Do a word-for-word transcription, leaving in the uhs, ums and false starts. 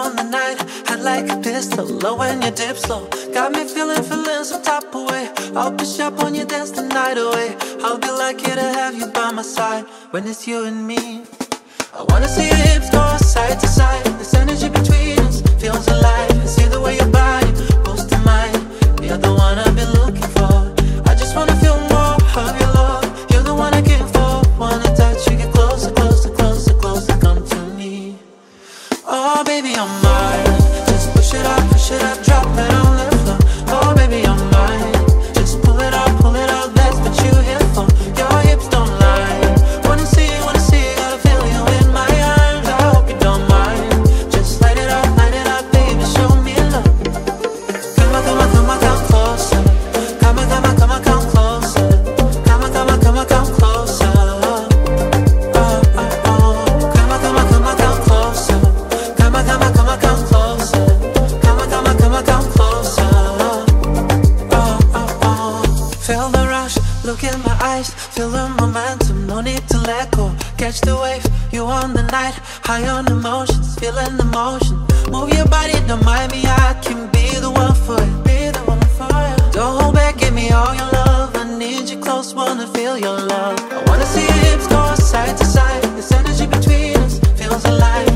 on the night, hot like a pistol, low when you dip slow. Got me feeling, feeling some type of way. I'll push up on you, dance the night away. I'll be lucky to have you by my side when it's you and me. I wanna see your hips go side to side. This energy between us feels alive. And see the way your body goes to mine. You're the one I've been looking for. I just wanna feel more of your love. You're the one I came for. Wanna touch you, get closer, closer, closer, closer. Come to me. Oh baby, I'm mine. Just push it up, push it up, drop it on the floor. Oh baby, I'm mine. Just pull it up, pull it up, that's what you here for. Your hips don't lie. Wanna see, wanna see, gotta feel you in my arms. I hope you don't mind. Just light it up, light it up, baby, show me love. Come on, come on, come on, come closer. Come on, come on, come on, come closer. Come on, come on, come on, come closer. Oh, oh, oh. Come on, come on, come on, come closer. Come on, come on, come on, come closer. Come on, come on, come on, come closer. Oh, oh, oh. Feel the rush, look in my eyes. Feel the momentum, no need to let go. Catch the wave, you on the night. High on emotions, feeling the motion. Move your body, don't mind me, I can be the one for you. Be the one for you. Don't hold back, give me all your love. I need you close, wanna feel your love. I wanna see your hips go side to side. This energy between us feels alive.